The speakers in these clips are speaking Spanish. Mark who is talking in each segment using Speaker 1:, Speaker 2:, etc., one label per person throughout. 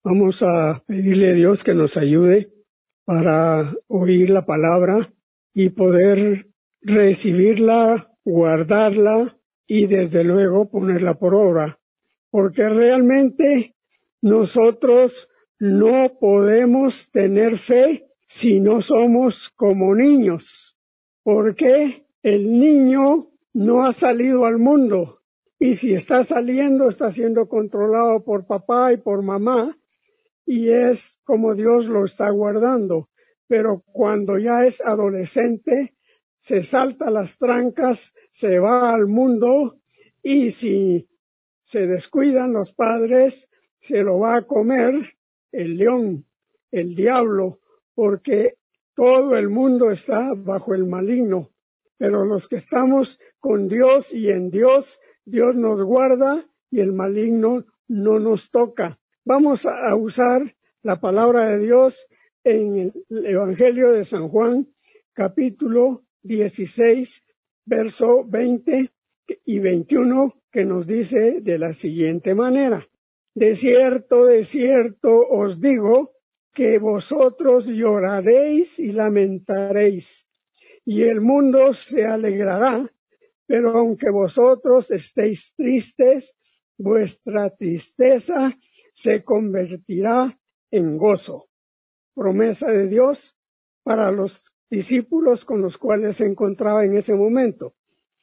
Speaker 1: Vamos a pedirle a Dios que nos ayude para oír la palabra y poder recibirla, guardarla y desde luego ponerla por obra. Porque realmente nosotros no podemos tener fe si no somos como niños. Porque el niño no ha salido al mundo y si está saliendo está siendo controlado por papá y por mamá y es como Dios lo está guardando. Pero cuando ya es adolescente, se salta las trancas, se va al mundo y si se descuidan los padres, se lo va a comer el león, el diablo, porque todo el mundo está bajo el maligno. Pero los que estamos con Dios y en Dios, Dios nos guarda y el maligno no nos toca. Vamos a usar la palabra de Dios en el Evangelio de San Juan, capítulo 16, verso 20 y 21, que nos dice de la siguiente manera: de cierto os digo, que vosotros lloraréis y lamentaréis, y el mundo se alegrará, pero aunque vosotros estéis tristes, vuestra tristeza se convertirá en gozo. Promesa de Dios para los discípulos con los cuales se encontraba en ese momento.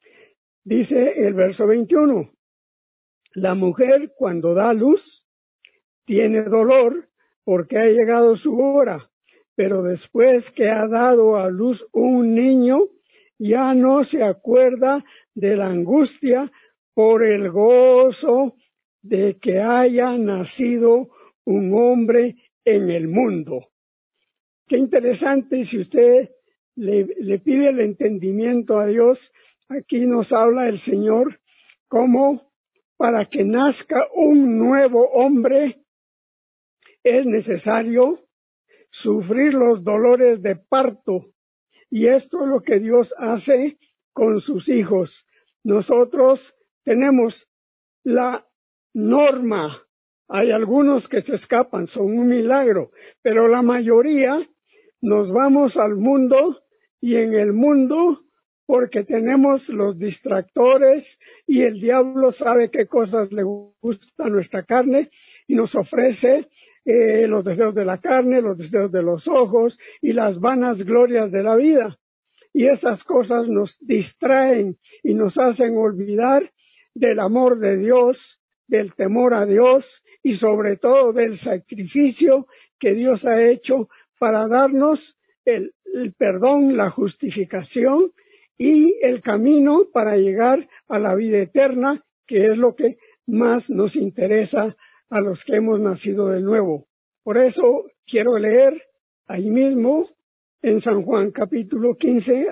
Speaker 1: Dice el verso 21, la mujer cuando da luz tiene dolor porque ha llegado su hora, pero después que ha dado a luz un niño, ya no se acuerda de la angustia por el gozo de que haya nacido un hombre en el mundo. Qué interesante, si usted le pide el entendimiento a Dios, aquí nos habla el Señor cómo para que nazca un nuevo hombre es necesario sufrir los dolores de parto. Y esto es lo que Dios hace con sus hijos. Nosotros tenemos la norma. Hay algunos que se escapan, son un milagro, pero la mayoría nos vamos al mundo y en el mundo, porque tenemos los distractores y el diablo sabe qué cosas le gusta a nuestra carne y nos ofrece los deseos de la carne, los deseos de los ojos y las vanas glorias de la vida. Y esas cosas nos distraen y nos hacen olvidar del amor de Dios, del temor a Dios y sobre todo del sacrificio que Dios ha hecho para darnos el perdón, la justificación y el camino para llegar a la vida eterna, que es lo que más nos interesa a los que hemos nacido de nuevo. Por eso quiero leer ahí mismo en San Juan capítulo 15,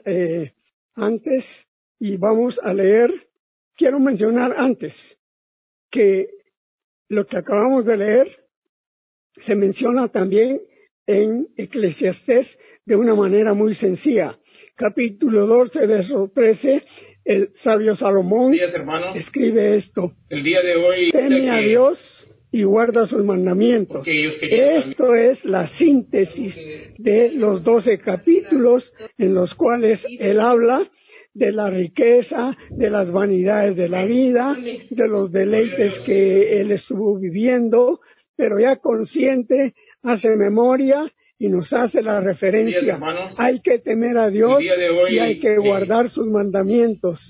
Speaker 1: antes, y vamos a leer. Quiero mencionar antes que lo que acabamos de leer se menciona también en Eclesiastés de una manera muy sencilla. Capítulo 12, verso 13, el sabio Salomón escribe esto:
Speaker 2: el día de hoy
Speaker 1: teme a Dios y guarda sus mandamientos. Esto es la síntesis de los 12 capítulos en los cuales él habla de la riqueza, de las vanidades de la vida, de los deleites que él estuvo viviendo, pero ya consciente hace memoria y nos hace la referencia. Hay que temer a Dios y hay que guardar sus mandamientos.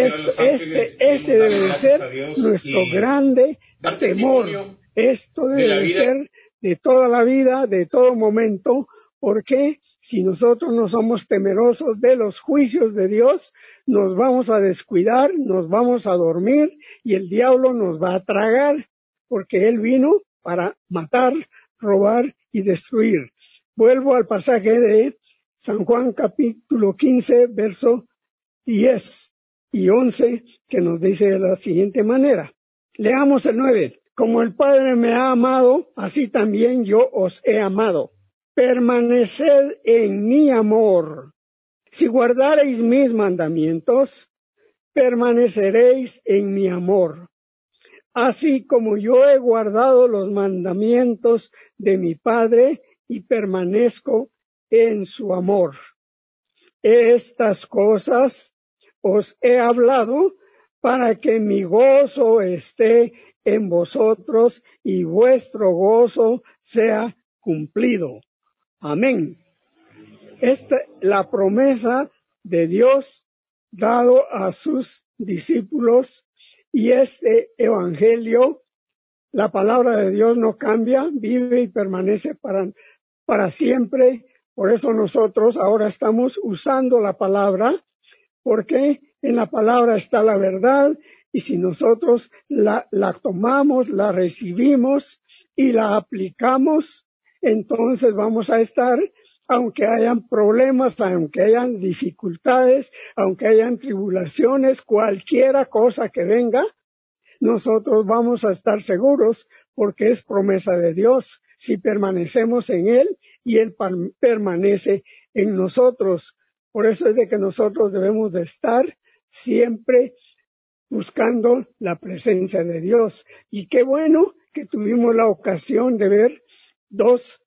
Speaker 1: Ese debe de ser nuestro grande temor. Esto debe de ser de toda la vida, de todo momento, porque si nosotros no somos temerosos de los juicios de Dios, nos vamos a descuidar, nos vamos a dormir y el diablo nos va a tragar, porque él vino para matar, robar y destruir. Vuelvo al pasaje de San Juan capítulo 15, verso 10 y 11, que nos dice de la siguiente manera. Leamos el 9. Como el Padre me ha amado, así también yo os he amado. Permaneced en mi amor. Si guardareis mis mandamientos, permaneceréis en mi amor. así como yo he guardado los mandamientos de mi Padre y permanezco en su amor. Estas cosas os he hablado para que mi gozo esté en vosotros y vuestro gozo sea cumplido. Amén. Esta es la promesa de Dios dado a sus discípulos, y este evangelio, la palabra de Dios no cambia, vive y permanece para siempre. Por eso nosotros ahora estamos usando la palabra, porque en la palabra está la verdad, y si nosotros la tomamos, la recibimos y la aplicamos, entonces vamos a estar, aunque hayan problemas, aunque hayan dificultades, aunque hayan tribulaciones, cualquiera cosa que venga, nosotros vamos a estar seguros, porque es promesa de Dios si permanecemos en Él y Él permanece en nosotros. Por eso es de que nosotros debemos de estar siempre buscando la presencia de Dios. Y qué bueno que tuvimos la ocasión de ver dos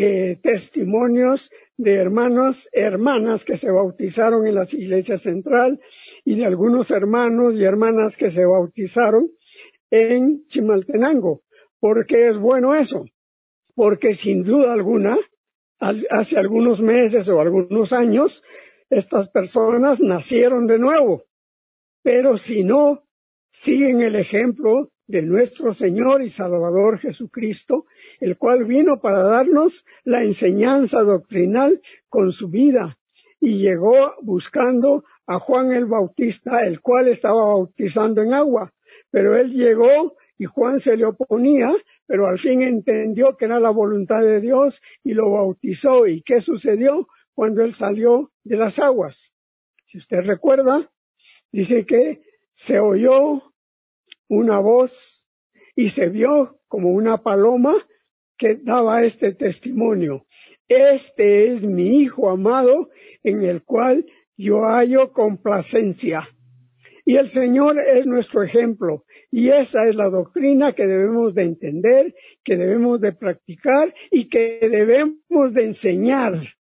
Speaker 1: testimonios de hermanas que se bautizaron en la Iglesia Central, y de algunos hermanos y hermanas que se bautizaron en Chimaltenango. ¿Por qué es bueno eso? Porque sin duda alguna, hace algunos meses o algunos años, estas personas nacieron de nuevo. Pero si no siguen el ejemplo de nuestro Señor y Salvador Jesucristo, el cual vino para darnos la enseñanza doctrinal con su vida, y llegó buscando a Juan el Bautista, el cual estaba bautizando en agua. Pero él llegó y Juan se le oponía, pero al fin entendió que era la voluntad de Dios y lo bautizó. ¿Y qué sucedió cuando él salió de las aguas? Si usted recuerda, dice que se oyó una voz y se vio como una paloma que daba este testimonio: este es mi Hijo amado, en el cual yo hallo complacencia. Y el Señor es nuestro ejemplo, y esa es la doctrina que debemos de entender, que debemos de practicar y que debemos de enseñar.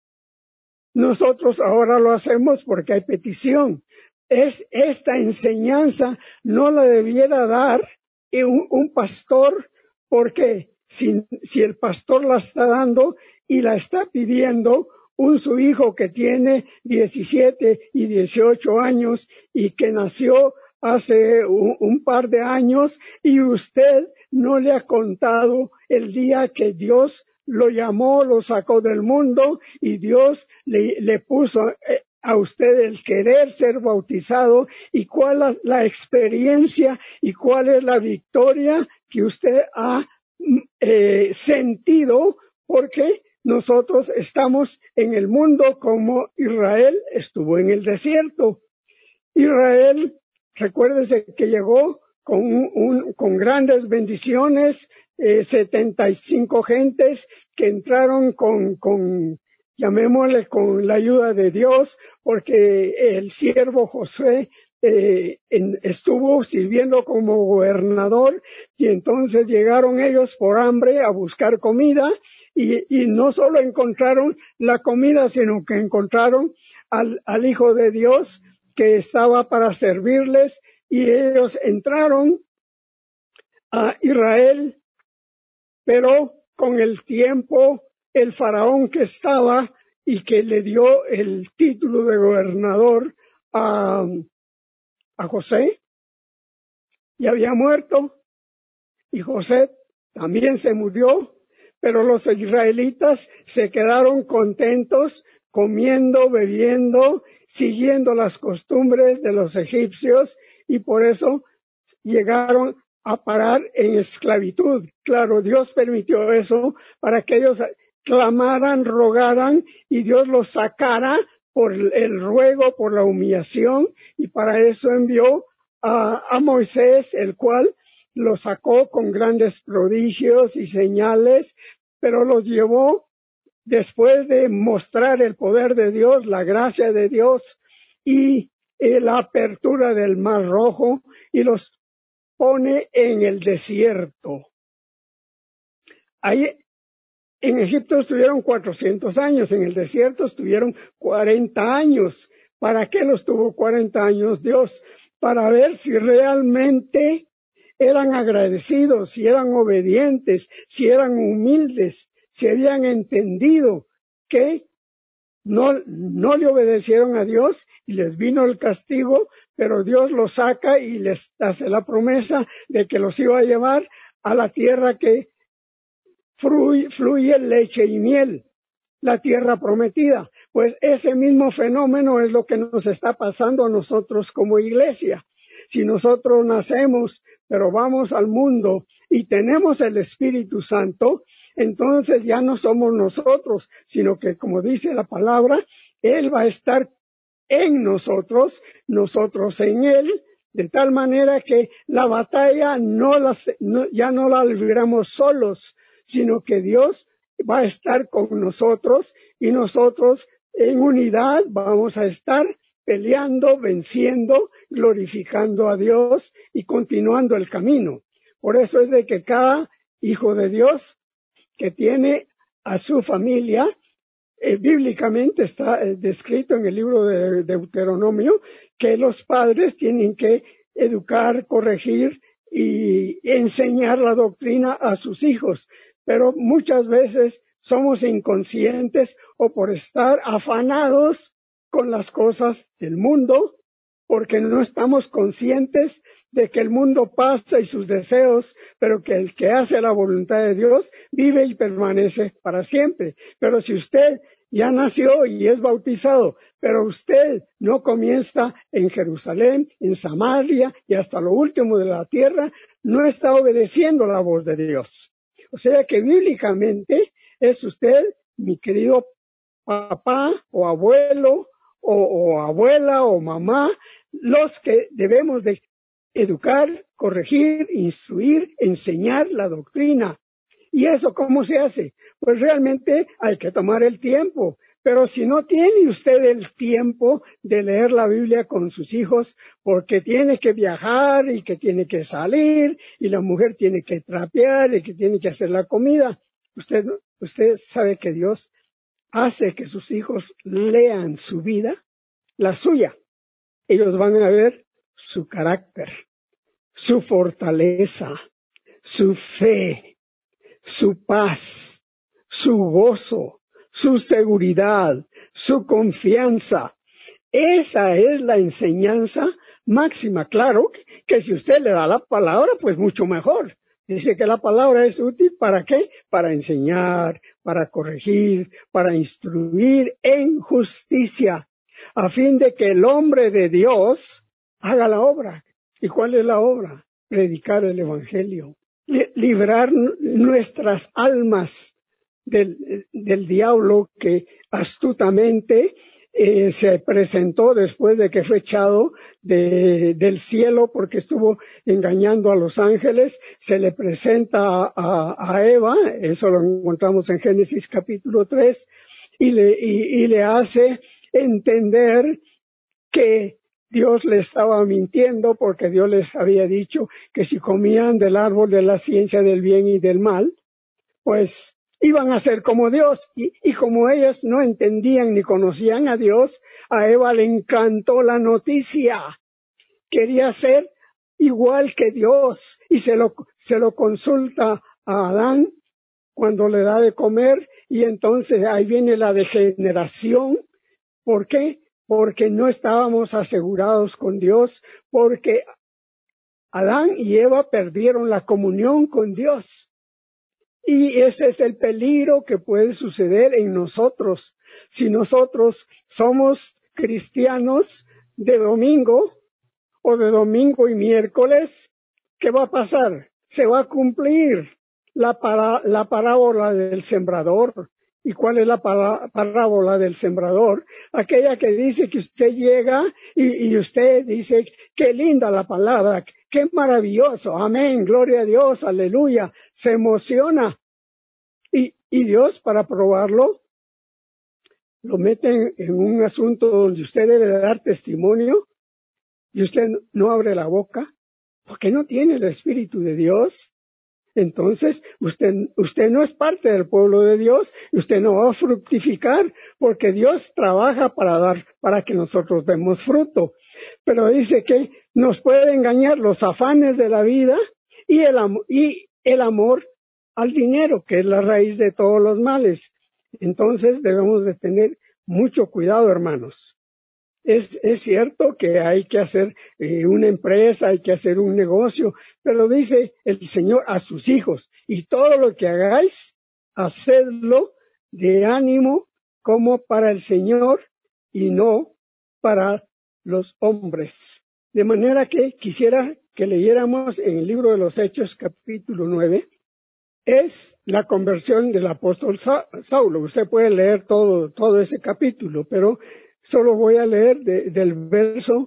Speaker 1: Nosotros ahora lo hacemos porque hay petición. Esta enseñanza no la debiera dar un pastor, porque si el pastor la está dando y la está pidiendo su hijo que tiene 17 y 18 años y que nació hace un par de años, y usted no le ha contado el día que Dios lo llamó, lo sacó del mundo, y Dios le puso a usted el querer ser bautizado, y cuál es la experiencia y cuál es la victoria que usted ha sentido, porque nosotros estamos en el mundo como Israel estuvo en el desierto. Israel, recuérdese que llegó con grandes bendiciones, 75 gentes que entraron llamémosle, con la ayuda de Dios, porque el siervo Josué estuvo sirviendo como gobernador, y entonces llegaron ellos por hambre a buscar comida, y no solo encontraron la comida, sino que encontraron al Hijo de Dios que estaba para servirles, y ellos entraron a Israel. Pero con el tiempo, el faraón que estaba y que le dio el título de gobernador a José, ya había muerto, y José también se murió, pero los israelitas se quedaron contentos, comiendo, bebiendo, siguiendo las costumbres de los egipcios, y por eso llegaron a parar en esclavitud. Claro, Dios permitió eso para que ellos clamaran, rogaran, y Dios los sacara por el ruego, por la humillación, y para eso envió a Moisés, el cual los sacó con grandes prodigios y señales, pero los llevó después de mostrar el poder de Dios, la gracia de Dios y la apertura del Mar Rojo, y los pone en el desierto. Ahí en Egipto estuvieron 400 años, en el desierto estuvieron 40 años. ¿Para qué los tuvo 40 años Dios? Para ver si realmente eran agradecidos, si eran obedientes, si eran humildes, si habían entendido que no le obedecieron a Dios y les vino el castigo, pero Dios los saca y les hace la promesa de que los iba a llevar a la tierra que fluye leche y miel, la tierra prometida. Pues ese mismo fenómeno es lo que nos está pasando a nosotros como iglesia. Si nosotros nacemos, pero vamos al mundo y tenemos el Espíritu Santo, entonces ya no somos nosotros, sino que, como dice la palabra, Él va a estar en nosotros, nosotros en Él, de tal manera que la batalla ya no la libramos solos, sino que Dios va a estar con nosotros y nosotros en unidad vamos a estar peleando, venciendo, glorificando a Dios y continuando el camino. Por eso es de que cada hijo de Dios que tiene a su familia, bíblicamente está descrito en el libro de Deuteronomio, que los padres tienen que educar, corregir y enseñar la doctrina a sus hijos. Pero muchas veces somos inconscientes o por estar afanados con las cosas del mundo, porque no estamos conscientes de que el mundo pasa y sus deseos, pero que el que hace la voluntad de Dios vive y permanece para siempre. Pero si usted ya nació y es bautizado, pero usted no comienza en Jerusalén, en Samaria y hasta lo último de la tierra, no está obedeciendo la voz de Dios. O sea que bíblicamente es usted, mi querido papá o abuelo o abuela o mamá, los que debemos de educar, corregir, instruir, enseñar la doctrina. ¿Y eso cómo se hace? Pues realmente hay que tomar el tiempo. Pero si no tiene usted el tiempo de leer la Biblia con sus hijos, porque tiene que viajar y que tiene que salir, y la mujer tiene que trapear y que tiene que hacer la comida, usted sabe que Dios hace que sus hijos lean su vida, la suya. Ellos van a ver su carácter, su fortaleza, su fe, su paz, su gozo, su seguridad, su confianza. Esa es la enseñanza máxima. Claro que si usted le da la palabra, pues mucho mejor. Dice que la palabra es útil, ¿para qué? Para enseñar, para corregir, para instruir en justicia, a fin de que el hombre de Dios haga la obra. ¿Y cuál es la obra? Predicar el Evangelio, librar nuestras almas del diablo que astutamente se presentó después de que fue echado del cielo porque estuvo engañando a los ángeles. Se le presenta a Eva, eso lo encontramos en Génesis capítulo 3, y le hace entender que Dios le estaba mintiendo porque Dios les había dicho que si comían del árbol de la ciencia del bien y del mal, pues iban a ser como Dios. Y como ellos no entendían ni conocían a Dios, a Eva le encantó la noticia. Quería ser igual que Dios. Y se lo consulta a Adán cuando le da de comer. Y entonces ahí viene la degeneración. ¿Por qué? Porque no estábamos asegurados con Dios. Porque Adán y Eva perdieron la comunión con Dios. Y ese es el peligro que puede suceder en nosotros. Si nosotros somos cristianos de domingo o de domingo y miércoles, ¿qué va a pasar? Se va a cumplir la parábola del sembrador. ¿Y cuál es la parábola del sembrador? Aquella que dice que usted llega y usted dice, qué linda la palabra, qué maravilloso, amén, gloria a Dios, aleluya, se emociona. Y Dios, para probarlo, lo mete en un asunto donde usted debe dar testimonio y usted no abre la boca porque no tiene el Espíritu de Dios. Entonces, usted no es parte del pueblo de Dios, usted no va a fructificar, porque Dios trabaja para que nosotros demos fruto. Pero dice que nos puede engañar los afanes de la vida y el amor al dinero, que es la raíz de todos los males. Entonces, debemos de tener mucho cuidado, hermanos. Es cierto que hay que hacer una empresa, hay que hacer un negocio, pero dice el Señor a sus hijos, y todo lo que hagáis, hacedlo de ánimo como para el Señor y no para los hombres. De manera que quisiera que leyéramos en el libro de los Hechos, capítulo 9, es la conversión del apóstol Saulo. Usted puede leer todo ese capítulo, pero solo voy a leer del verso,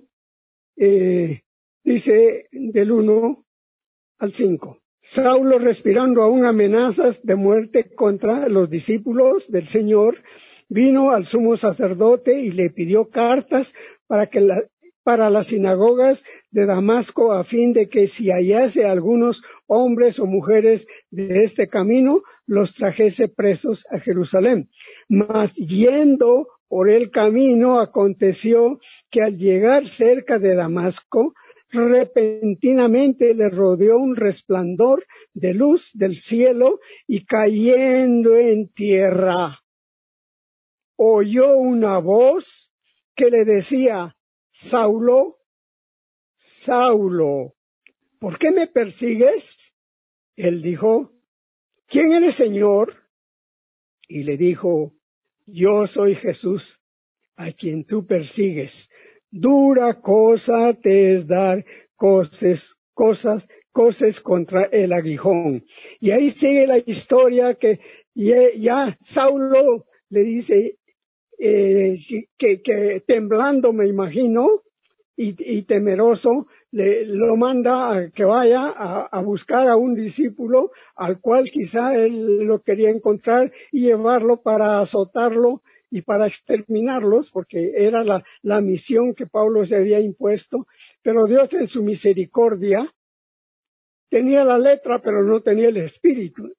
Speaker 1: dice del 1 al 5. Saulo, respirando aún amenazas de muerte contra los discípulos del Señor, vino al sumo sacerdote y le pidió cartas para las sinagogas de Damasco, a fin de que si hallase algunos hombres o mujeres de este camino, los trajese presos a Jerusalén. Mas yendo por el camino, aconteció que al llegar cerca de Damasco, repentinamente le rodeó un resplandor de luz del cielo, y cayendo en tierra, oyó una voz que le decía: Saulo, Saulo, ¿por qué me persigues? Él dijo: ¿quién eres, Señor? Y le dijo: yo soy Jesús, a quien tú persigues. Dura cosa te es dar coces contra el aguijón. Y ahí sigue la historia que ya Saulo le dice, que temblando, me imagino, y temeroso, lo manda a que vaya a buscar a un discípulo al cual quizá él lo quería encontrar y llevarlo para azotarlo y para exterminarlos, porque era la misión que Pablo se había impuesto. Pero Dios, en su misericordia, tenía la letra pero no tenía el espíritu.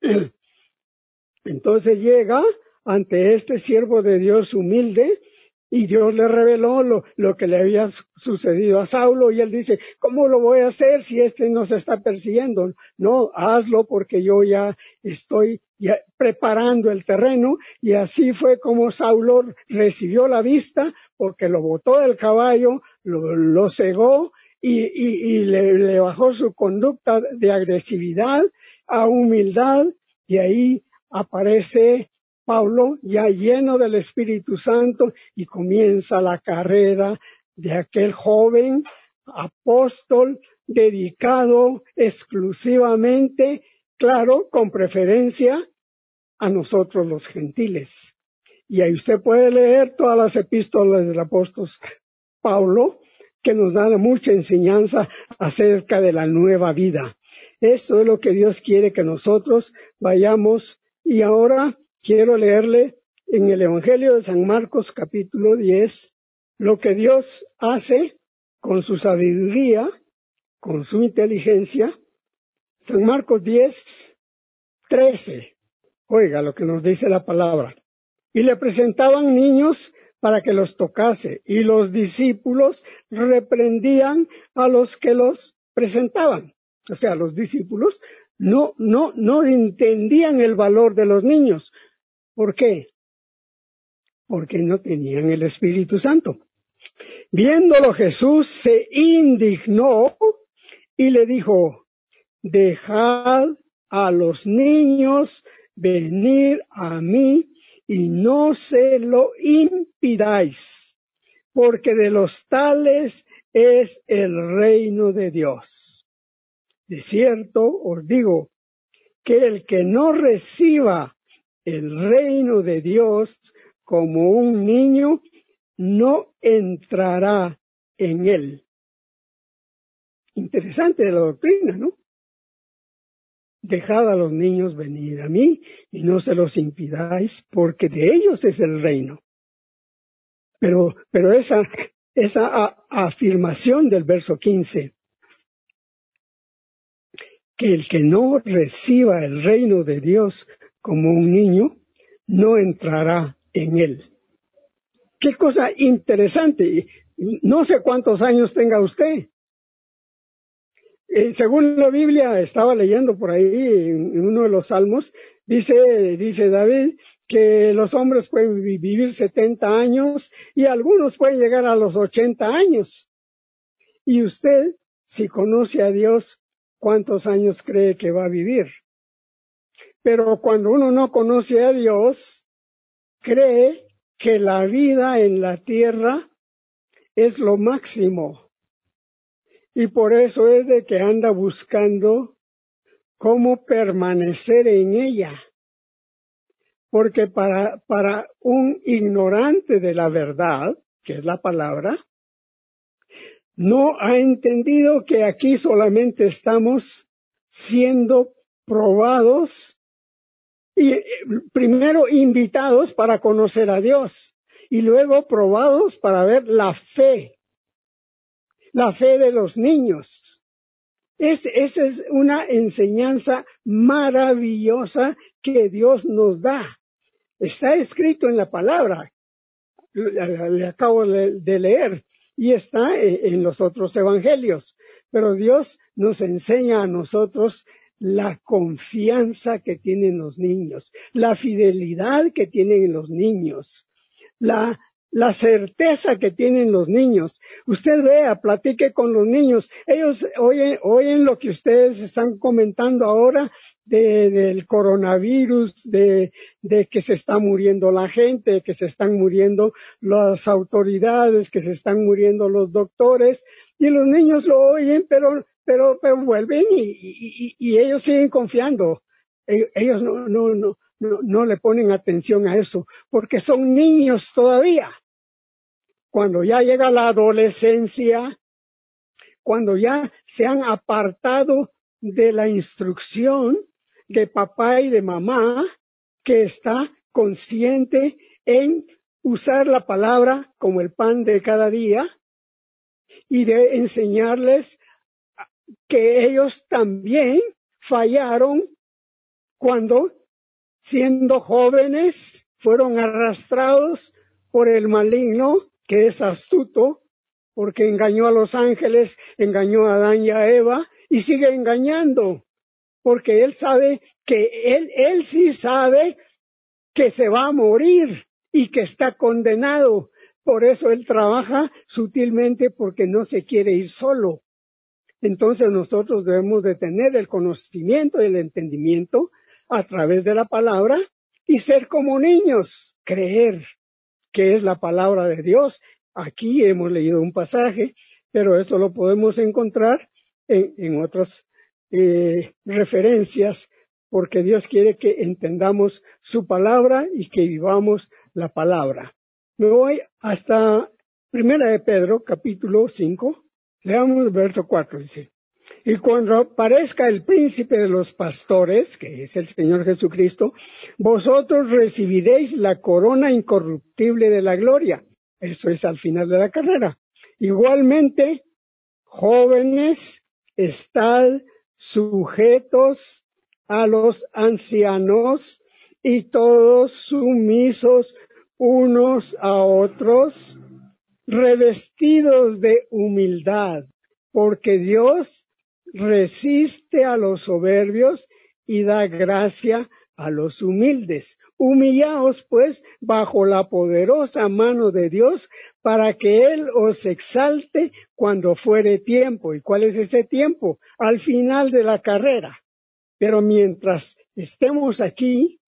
Speaker 1: Entonces llega ante este siervo de Dios humilde, y Dios le reveló lo que le había sucedido a Saulo, y él dice: ¿cómo lo voy a hacer si este nos está persiguiendo? No, hazlo, porque yo ya estoy preparando el terreno. Y así fue como Saulo recibió la vista, porque lo botó del caballo, lo cegó, y le bajó su conducta de agresividad a humildad, y ahí aparece Pablo ya lleno del Espíritu Santo, y comienza la carrera de aquel joven apóstol dedicado exclusivamente, claro, con preferencia a nosotros los gentiles. Y ahí usted puede leer todas las epístolas del apóstol Pablo, que nos dan mucha enseñanza acerca de la nueva vida. Eso es lo que Dios quiere que nosotros vayamos. Y ahora quiero leerle en el Evangelio de San Marcos, capítulo 10, lo que Dios hace con su sabiduría, con su inteligencia. San Marcos 10, 13. Oiga lo que nos dice la palabra. Y le presentaban niños para que los tocase, y los discípulos reprendían a los que los presentaban. O sea, los discípulos no entendían el valor de los niños. ¿Por qué? Porque no tenían el Espíritu Santo. Viéndolo, Jesús se indignó y le dijo: dejad a los niños venir a mí, y no se lo impidáis, porque de los tales es el reino de Dios. De cierto os digo que el que no reciba el reino de Dios como un niño, no entrará en él. Interesante la doctrina, ¿no? Dejad a los niños venir a mí, y no se los impidáis, porque de ellos es el reino. Pero esa afirmación del verso 15 que el que no reciba el reino de Dios como un niño, no entrará en él. Qué cosa interesante. No sé cuántos años tenga usted. Según la Biblia, estaba leyendo por ahí en uno de los salmos, dice David que los hombres pueden vivir 70 años y algunos pueden llegar a los 80 años. Y usted, si conoce a Dios, ¿cuántos años cree que va a vivir? Pero cuando uno no conoce a Dios, cree que la vida en la tierra es lo máximo. Y por eso es de que anda buscando cómo permanecer en ella. Porque para un ignorante de la verdad, que es la palabra, no ha entendido que aquí solamente estamos siendo probados y primero invitados para conocer a Dios y luego probados para ver la fe de los niños. Esa es una enseñanza maravillosa que Dios nos da. Está escrito en la palabra, le acabo de leer, y está en los otros evangelios. Pero Dios nos enseña a nosotros la confianza que tienen los niños, la fidelidad que tienen los niños, la certeza que tienen los niños. Usted vea, platique con los niños. Ellos oyen lo que ustedes están comentando ahora del coronavirus, de que se está muriendo la gente, que se están muriendo las autoridades, que se están muriendo los doctores. Y los niños lo oyen, pero vuelven y ellos siguen confiando. Ellos no le ponen atención a eso, porque son niños todavía. Cuando ya llega la adolescencia, cuando ya se han apartado de la instrucción de papá y de mamá, que está consciente en usar la palabra como el pan de cada día y de enseñarles que ellos también fallaron cuando, siendo jóvenes, fueron arrastrados por el maligno, que es astuto, porque engañó a los ángeles, engañó a Adán y a Eva, y sigue engañando, porque él sabe que él sí sabe que se va a morir y que está condenado. Por eso él trabaja sutilmente, porque no se quiere ir solo. Entonces nosotros debemos de tener el conocimiento y el entendimiento a través de la palabra y ser como niños, creer que es la palabra de Dios. Aquí hemos leído un pasaje, pero eso lo podemos encontrar en otras referencias, porque Dios quiere que entendamos su palabra y que vivamos la palabra. Me voy hasta Primera de Pedro, capítulo 5. Leamos el verso 4, dice: y cuando aparezca el príncipe de los pastores, que es el Señor Jesucristo, vosotros recibiréis la corona incorruptible de la gloria. Eso es al final de la carrera. Igualmente, jóvenes, estad sujetos a los ancianos y todos sumisos unos a otros, revestidos de humildad, porque Dios resiste a los soberbios y da gracia a los humildes. Humillaos pues bajo la poderosa mano de Dios, para que Él os exalte cuando fuere tiempo. ¿Y cuál es ese tiempo? Al final de la carrera. Pero mientras estemos aquí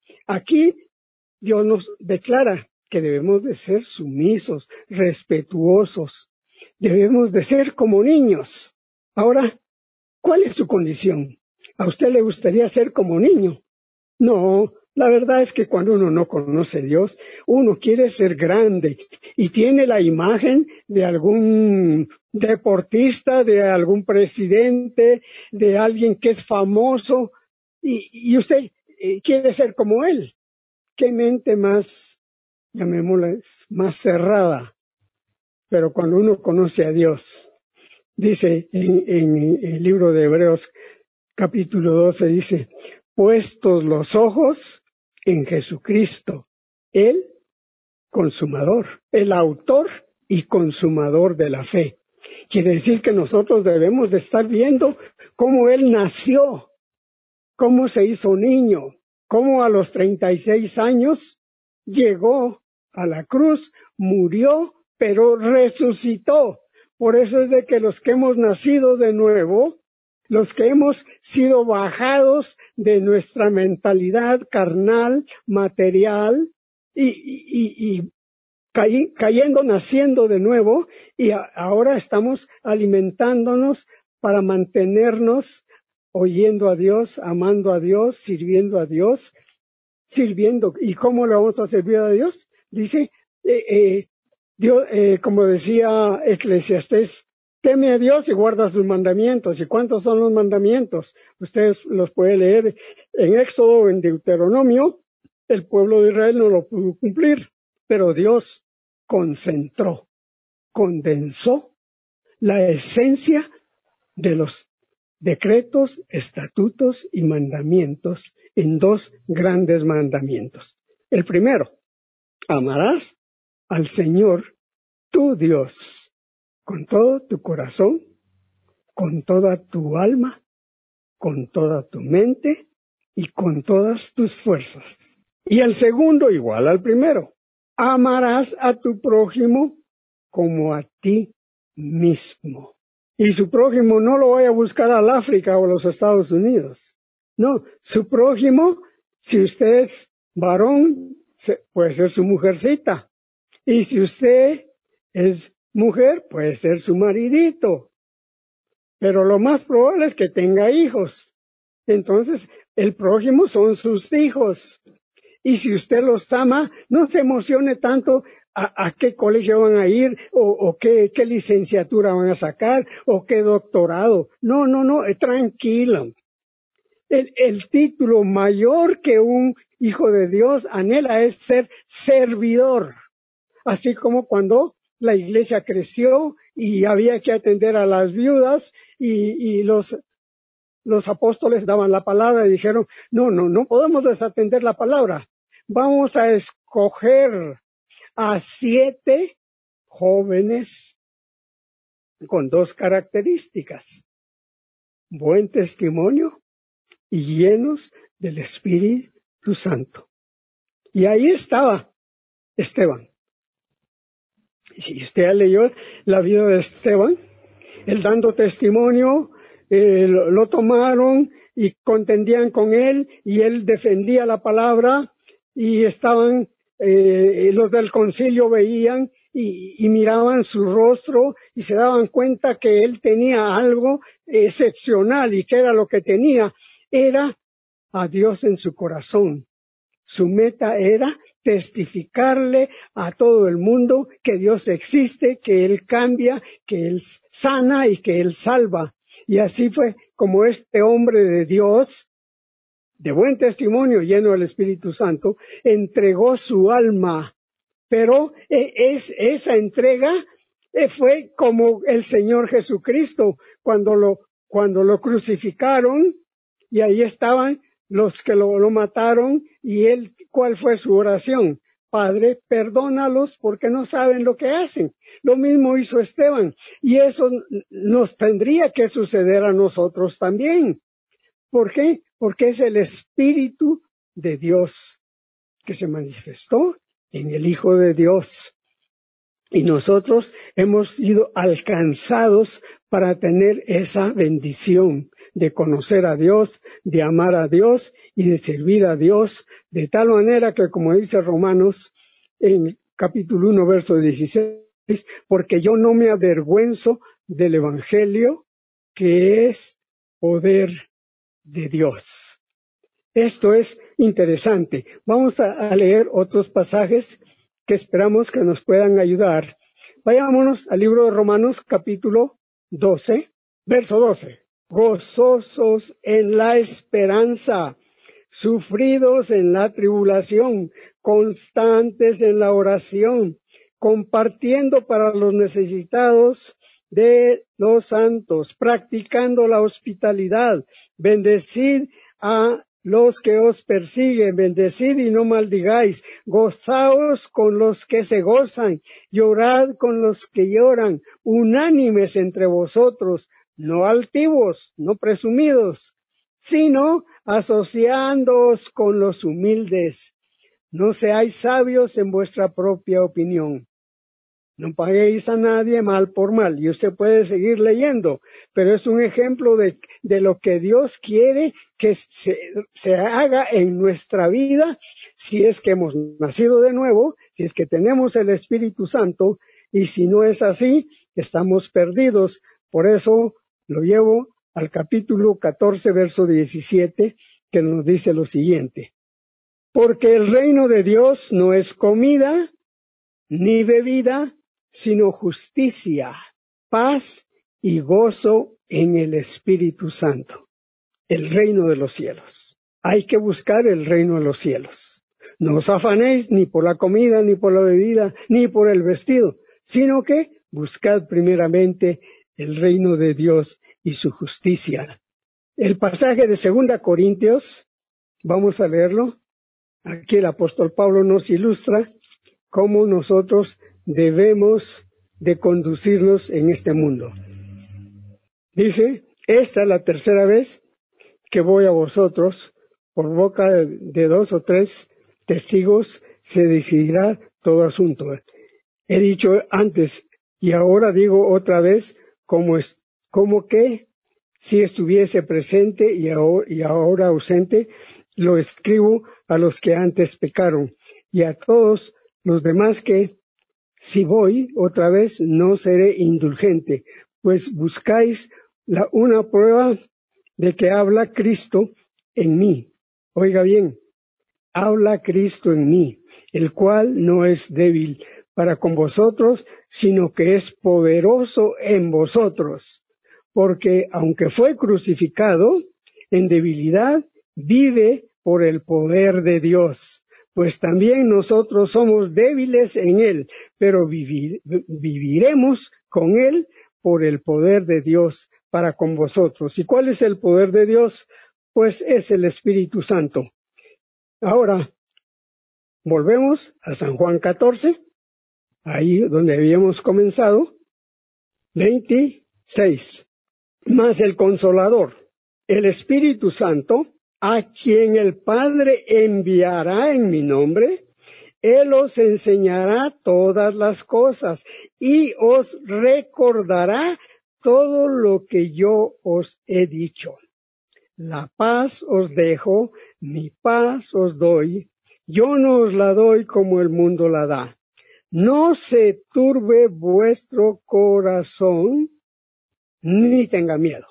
Speaker 1: Dios nos declara que debemos de ser sumisos, respetuosos, debemos de ser como niños. Ahora, ¿cuál es su condición? ¿A usted le gustaría ser como niño? No, la verdad es que cuando uno no conoce a Dios, uno quiere ser grande y tiene la imagen de algún deportista, de algún presidente, de alguien que es famoso, y usted quiere ser como él. ¿Qué mente más, llamémosla, más cerrada? Pero cuando uno conoce a Dios, dice en el libro de Hebreos, capítulo 12 dice, puestos los ojos en Jesucristo, el consumador, el autor y consumador de la fe. Quiere decir que nosotros debemos de estar viendo cómo Él nació, cómo se hizo niño, cómo a los 36 años llegó a la cruz, murió, pero resucitó. Por eso es de que los que hemos nacido de nuevo, los que hemos sido bajados de nuestra mentalidad carnal, material, y cayendo, naciendo de nuevo, y ahora estamos alimentándonos para mantenernos oyendo a Dios, amando a Dios, sirviendo a Dios, sirviendo. ¿Y cómo le vamos a servir a Dios? Dice, Dios, como decía Eclesiastés, teme a Dios y guarda sus mandamientos. ¿Y cuántos son los mandamientos? Ustedes los pueden leer en Éxodo o en Deuteronomio. El pueblo de Israel no lo pudo cumplir, pero Dios concentró, condensó la esencia de los decretos, estatutos y mandamientos en dos grandes mandamientos. El primero, amarás al Señor tu Dios con todo tu corazón, con toda tu alma, con toda tu mente y con todas tus fuerzas. Y el segundo, igual al primero, amarás a tu prójimo como a ti mismo. Y su prójimo no lo vaya a buscar al África o a los Estados Unidos. No, su prójimo, si usted es varón, puede ser su mujercita. Y si usted es mujer, puede ser su maridito. Pero lo más probable es que tenga hijos. Entonces, el prójimo son sus hijos. Y si usted los ama, no se emocione tanto a qué colegio van a ir, o qué licenciatura van a sacar, o qué doctorado. No, tranquilo. El título mayor que un hijo de Dios anhela es ser servidor. Así como cuando la iglesia creció y había que atender a las viudas y los apóstoles daban la palabra y dijeron, no podemos desatender la palabra. Vamos a escoger a 7 jóvenes con 2 características: buen testimonio y llenos del Espíritu Santo. Y ahí estaba Esteban. Si usted leyó la vida de Esteban, él dando testimonio, lo tomaron y contendían con él, y él defendía la palabra, y estaban, los del concilio veían y miraban su rostro y se daban cuenta que él tenía algo excepcional. ¿Y qué era lo que tenía? Era a Dios en su corazón. Su meta era testificarle a todo el mundo que Dios existe, que Él cambia, que Él sana y que Él salva. Y así fue como este hombre de Dios, de buen testimonio, lleno del Espíritu Santo, entregó su alma. Pero esa entrega fue como el Señor Jesucristo cuando lo crucificaron, y ahí estaban los que lo mataron, y él, ¿cuál fue su oración? Padre, perdónalos porque no saben lo que hacen. Lo mismo hizo Esteban, y eso nos tendría que suceder a nosotros también. ¿Por qué? Porque es el Espíritu de Dios que se manifestó en el Hijo de Dios. Y nosotros hemos sido alcanzados para tener esa bendición de conocer a Dios, de amar a Dios y de servir a Dios, de tal manera que, como dice Romanos en capítulo 1, verso 16, porque yo no me avergüenzo del Evangelio, que es poder de Dios. Esto es interesante. Vamos a leer otros pasajes que esperamos que nos puedan ayudar. Vayámonos al libro de Romanos, capítulo 12, verso 12. Gozosos en la esperanza, sufridos en la tribulación, constantes en la oración, compartiendo para los necesitados de los santos, practicando la hospitalidad. Bendecid a los que os persiguen, bendecid y no maldigáis, gozaos con los que se gozan, llorad con los que lloran, unánimes entre vosotros, no altivos, no presumidos, sino asociándoos con los humildes. No seáis sabios en vuestra propia opinión. No paguéis a nadie mal por mal. Y usted puede seguir leyendo, pero es un ejemplo de lo que Dios quiere que se haga en nuestra vida si es que hemos nacido de nuevo, si es que tenemos el Espíritu Santo, y si no es así, estamos perdidos. Por eso lo llevo al capítulo 14, verso 17, que nos dice lo siguiente. Porque el reino de Dios no es comida ni bebida, sino justicia, paz y gozo en el Espíritu Santo. El reino de los cielos. Hay que buscar el reino de los cielos. No os afanéis ni por la comida, ni por la bebida, ni por el vestido, sino que buscad primeramente el reino de Dios y su justicia. El pasaje de 2 Corintios, vamos a leerlo. Aquí el apóstol Pablo nos ilustra cómo nosotros debemos de conducirnos en este mundo. Dice, esta es la tercera vez que voy a vosotros, por boca de 2 o 3 testigos se decidirá todo asunto. He dicho antes y ahora digo otra vez como que si estuviese presente y ahora ausente, lo escribo a los que antes pecaron y a todos los demás que, si voy otra vez, no seré indulgente, pues buscáis una prueba de que habla Cristo en mí. Oiga bien, habla Cristo en mí, el cual no es débil para con vosotros, sino que es poderoso en vosotros, porque aunque fue crucificado en debilidad, vive por el poder de Dios. Pues también nosotros somos débiles en Él, pero viviremos con Él por el poder de Dios para con vosotros. ¿Y cuál es el poder de Dios? Pues es el Espíritu Santo. Ahora, volvemos a San Juan 14, ahí donde habíamos comenzado, 26. Mas el Consolador, el Espíritu Santo, a quien el Padre enviará en mi nombre, Él os enseñará todas las cosas y os recordará todo lo que yo os he dicho. La paz os dejo, mi paz os doy. Yo no os la doy como el mundo la da. No se turbe vuestro corazón, ni tenga miedo.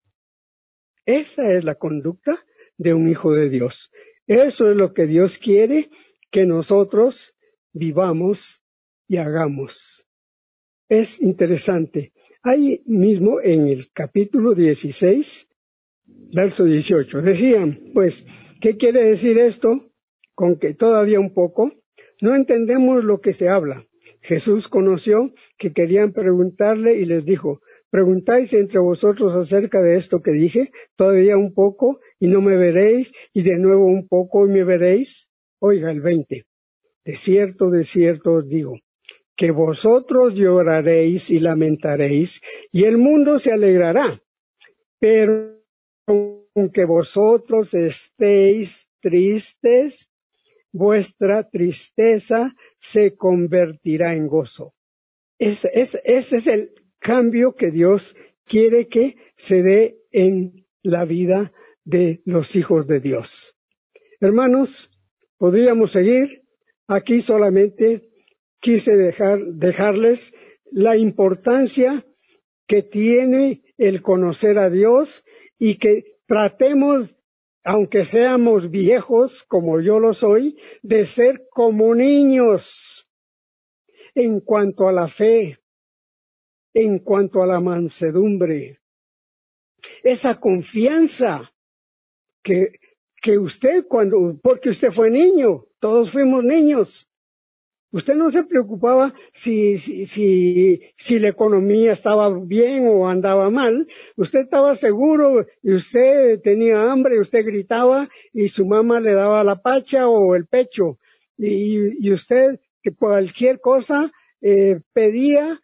Speaker 1: Esa es la conducta de un hijo de Dios. Eso es lo que Dios quiere que nosotros vivamos y hagamos. Es interesante. Ahí mismo en el capítulo 16, verso 18, decían, pues, ¿qué quiere decir esto? Con que todavía un poco no entendemos lo que se habla. Jesús conoció que querían preguntarle y les dijo, ¿preguntáis entre vosotros acerca de esto que dije? Todavía un poco y no me veréis, y de nuevo un poco y me veréis. Oiga el 20. De cierto os digo, que vosotros lloraréis y lamentaréis, y el mundo se alegrará. Pero aunque vosotros estéis tristes, vuestra tristeza se convertirá en gozo. Ese es el cambio que Dios quiere que se dé en la vida de los hijos de Dios. Hermanos, podríamos seguir. Aquí solamente quise dejarles la importancia que tiene el conocer a Dios y que tratemos, aunque seamos viejos, como yo lo soy, de ser como niños en cuanto a la fe, en cuanto a la mansedumbre. Esa confianza que usted porque usted fue niño, todos fuimos niños, Usted no se preocupaba si la economía estaba bien o andaba mal. Usted estaba seguro y usted tenía hambre, usted gritaba y su mamá le daba la pacha o el pecho. Y usted, que cualquier cosa, pedía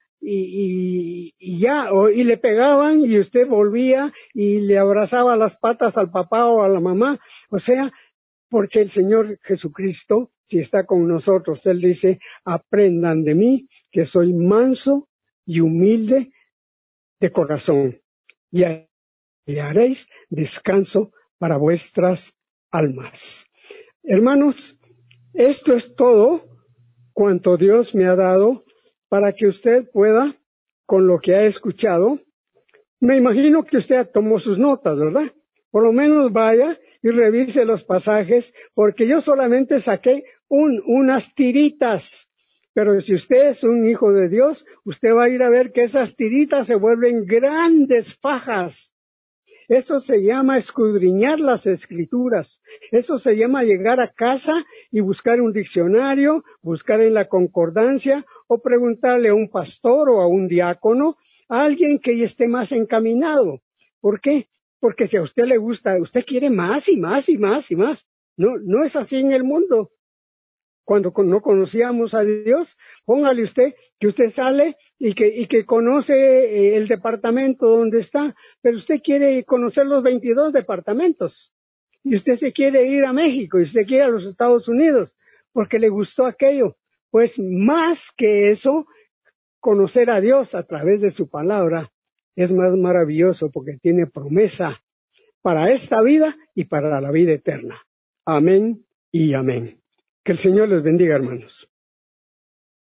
Speaker 1: y le pegaban y usted volvía y le abrazaba las patas al papá o a la mamá. O sea, porque el Señor Jesucristo, si está con nosotros, Él dice, aprendan de mí, que soy manso y humilde de corazón, y haréis descanso para vuestras almas. Hermanos, esto es todo cuanto Dios me ha dado para que usted pueda, con lo que ha escuchado, me imagino que usted tomó sus notas, ¿verdad? Por lo menos vaya y revise los pasajes, porque yo solamente saqué unas tiritas. Pero si usted es un hijo de Dios, usted va a ir a ver que esas tiritas se vuelven grandes fajas. Eso se llama escudriñar las escrituras. Eso se llama llegar a casa y buscar un diccionario, buscar en la concordancia o preguntarle a un pastor o a un diácono, a alguien que ya esté más encaminado. ¿Por qué? Porque si a usted le gusta, usted quiere más y más y más y más. No, no es así en el mundo. Cuando no conocíamos a Dios, póngale usted que usted sale y que conoce el departamento donde está, pero usted quiere conocer los 22 departamentos. Y usted se quiere ir a México y usted quiere ir a los Estados Unidos porque le gustó aquello. Pues más que eso, conocer a Dios a través de su palabra es más maravilloso porque tiene promesa para esta vida y para la vida eterna. Amén y amén. Que el Señor les bendiga, hermanos.